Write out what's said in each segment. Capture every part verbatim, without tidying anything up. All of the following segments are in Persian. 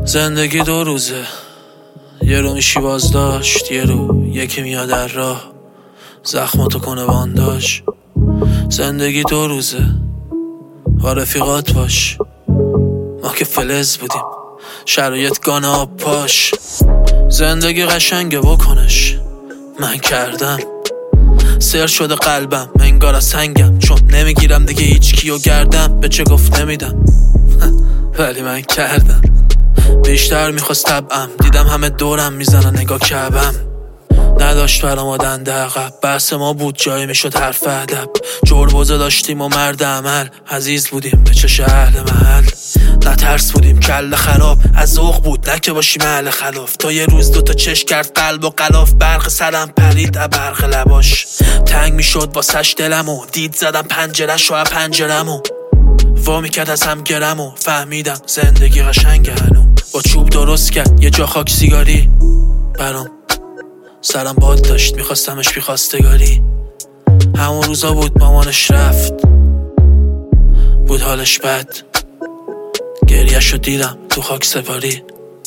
زندگی دو روزه، یه رو میشی بازداشت، یه رو یکی میاد در راه زخماتو کنه بانداش. زندگی دو روزه، با رفیقات باش، ما که فلز بودیم شرایط گانه آب پاش. زندگی قشنگه بکنش، من کردم سر شده قلبم انگار از سنگم، چون نمیگیرم دیگه هیچ کیو گردم، به چه گفت نمیدم ولی من کردم. بیشتر میخواست طبعم، دیدم همه دورم میزنن نگاه کعبم، نداشت برام آدنده عقب، بحث ما بود جایی میشد حرف ادب. جربوزه داشتیم و مرد عمل، عزیز بودیم به چش اهل محل، نترس بودیم کله خراب، از ذوق بود نه که باشیم اهل خلاف. تا یه روز دوتا چش کرد قلب و غلاف، برق سرم پرید از برق لباش، تنگ میشد واسش دلمو، دید زدم پنجره‌شو از پنجرمو، وا میکرد از هم گرمو، فهمیدم زندگی قشنگه هنو. با چوب درست کرد یه جا خاک سیگاری برام، سرم باد داشت میخواستمش بی خواستگاری. همون روزا بود مامانش رفت، بود حالش بد، گریه‌شو دیدم تو خاک سپاری.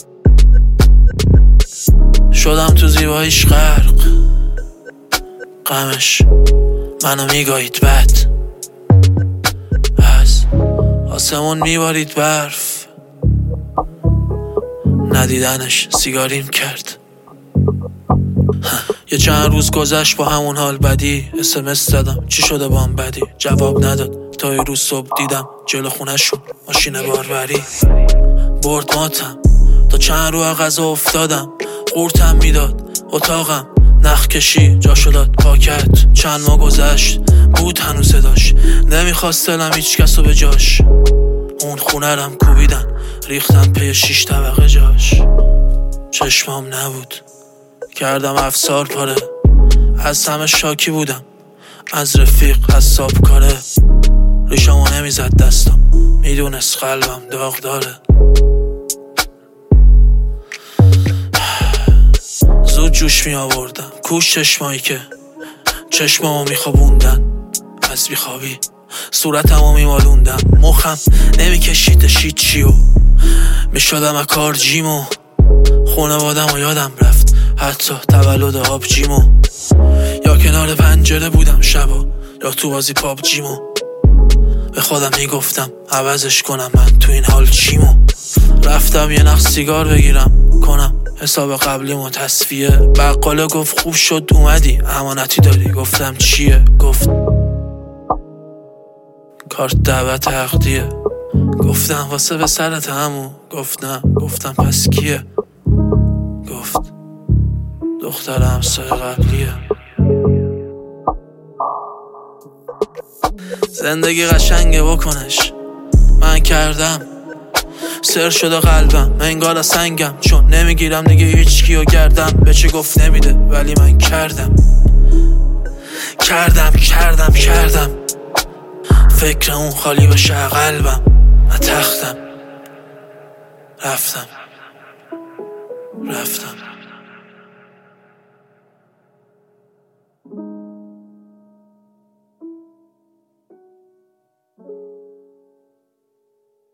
شدم تو زیباییش غرق، غمش منو میگاهید بد، از آسمون میبارید برف، ندیدنش سیگاریم کرد. یه چند روز گذشت با همون حال بدی، اسمس زدم چی شده بام بدی، جواب نداد تا یه روز صبح دیدم جلو خونه‌شون ماشین باربری. برد ماتم تا چند رو غذا افتادم، قورتم میداد اتاقم، نخ کشی جاشو داد پاکت. چند ماه گذشت بود هنوز صداش، نمیخواست دلم هیچ کسو به جاش. اون خونه رم کوبیدن ریختن پی شیش طبقه جاش. چشمام نبود کردم افسار پاره، از همه شاکی بودم، از رفیق حساب کاره. ریشمو نمیزد دستم، میدونست قلبم داغ داره. زود جوش می آوردم کوش چشمایی که چشمامو میخوابوندن، از بیخوابی صورتمو میمالوندم، مخم نمیکشید شید چیو، میشدم اکار جیمو. خونوادم و یادم رفت حتی تولد آب جیمو، یا کنار پنجره بودم شبا، یا تو بازی پاپ جیمو. به خودم میگفتم عوضش کنم من تو این حال چیمو. رفتم یه نخ سیگار بگیرم کنم حساب قبلیمو تصفیه. بقاله گفت خوب شد اومدی امانتی داری، گفتم چیه؟ گفت کارت دعوت عقدیه. گفتم واسه به سرت همو، گفت نه. گفتم پس کیه؟ گفت دختر همسایه قبلیه. زندگی قشنگه بکنش، من کردم سر شده قلبم انگار از سنگم، چون نمیگیرم دیگه هیچ کیو گردم، به چه گفت نمیده ولی من کردم کردم کردم کردم فکر اون خالی بشه قلبم، من تختم رفتم رفتم